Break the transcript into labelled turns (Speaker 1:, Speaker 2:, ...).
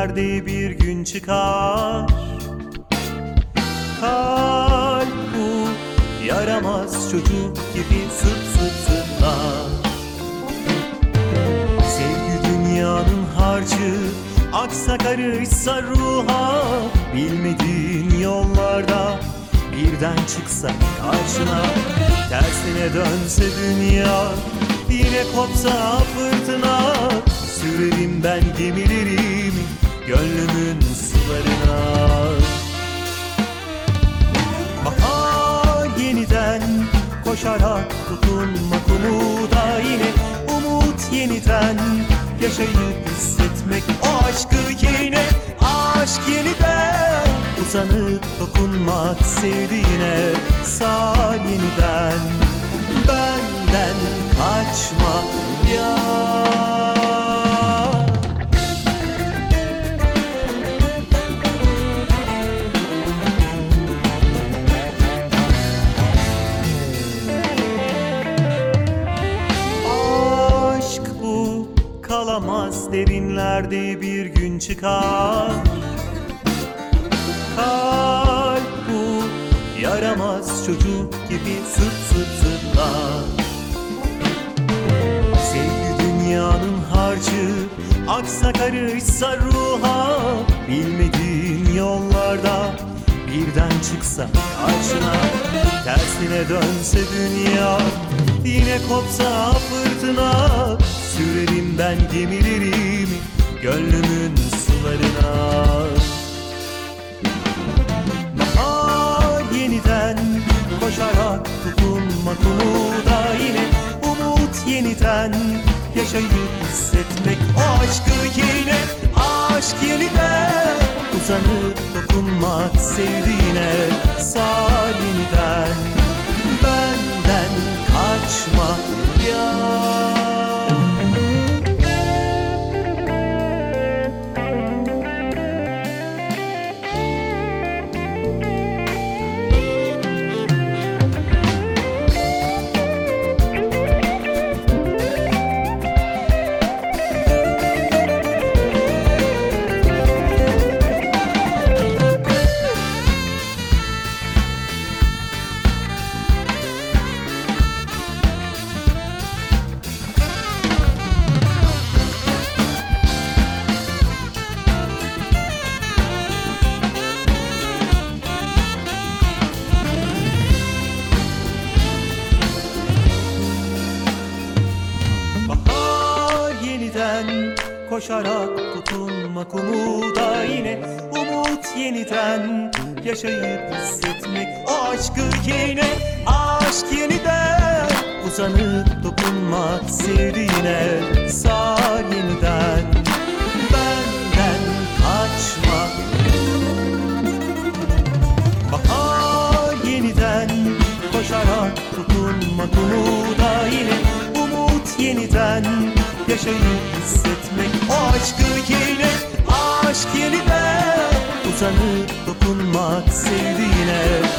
Speaker 1: derinlerde bir gün çıkar. Kalp bu yaramaz çocuk gibi sıp sıp zıplar. Sevgi dünyanın harcı, aksa karışsa ruha. Bilmediğin yollarda birden çıksa karşına. Tersine dönse dünya, yine kopsa fırtına. Sürerim ben gemilerimi gönlümün sularına. Bahar yeniden koşarak tutunmak umuda. Yine umut yeniden yaşayıp hissetmek o aşkı yine. Aşk yeniden uzanıp dokunmak sevdiğine. Sar yeniden benden kaçma ya. Aşk bu kalamaz derinlerde bir gün çıkar. Kalp bu yaramaz çocuk gibi sıp sıp zıplar. Sevgi dünyanın harcı, aksa karışsa ruha. Bilmediğin yollarda birden çıksa karşına. Tersine dönse dünya, yine kopsa fırtına. Sürerim ben gemilerimi gönlümün sularına. Yeniden koşarak tutunmak umuda. Yine umut yeniden yaşayıp hissetmek o aşkı yine. Aşk yeniden uzanıp dokunmak sevdiğine. Sar yeniden benden kaçma ya. Koşarak tutunmak umuda. Yine umut yeniden yaşayıp hissetmek o aşkı yine. Aşk yeniden uzanıp dokunmak sevdiğine. Sar yeniden benden kaçma. Bahar yeniden koşarak tutunmak umuda. Yine umut yeniden yaşayıp hissetmek o aşkı yine. Aşk yeniden uzanıp dokunmak sevdiğine.